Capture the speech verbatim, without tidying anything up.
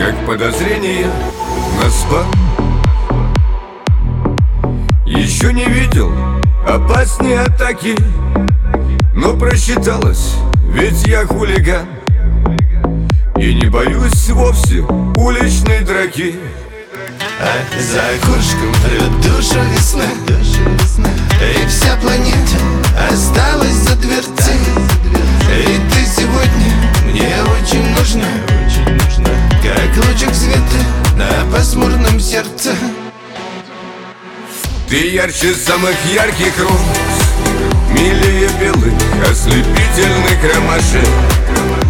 как подозрение на спам. Еще не видел опаснее атаки, но просчиталось, ведь я хулиган. И не боюсь вовсе уличной драки. А за окошком рвет душу весна, и вся планета осталась за дверцей. И ты сегодня мне очень нужна, как лучик света на пасмурном сердце. Ты ярче самых ярких роз, милее белых ослепительных ромашек.